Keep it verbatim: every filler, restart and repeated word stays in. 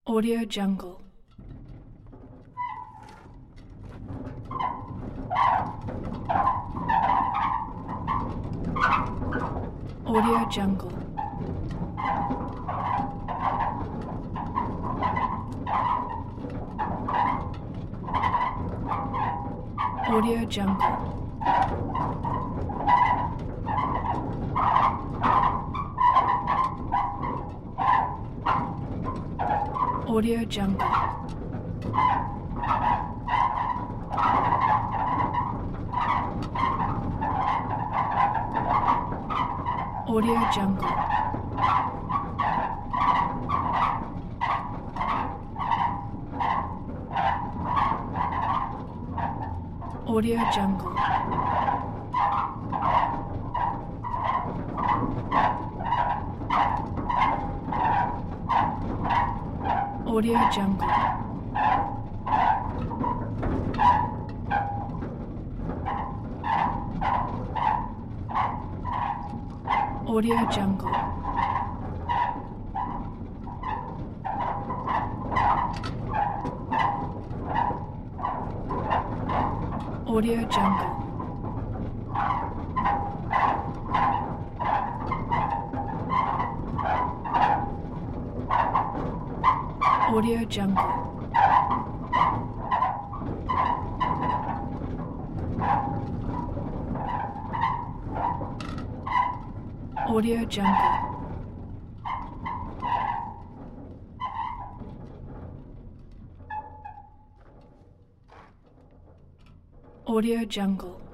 Audio Jungle. Audio Jungle. Audio Jungle. Audio Jungle. Audio Jungle. Audio Jungle. Audio Jungle. Audio Jungle. Audio Jungle. Audio Jungle. Audio Jungle. Audio Jungle.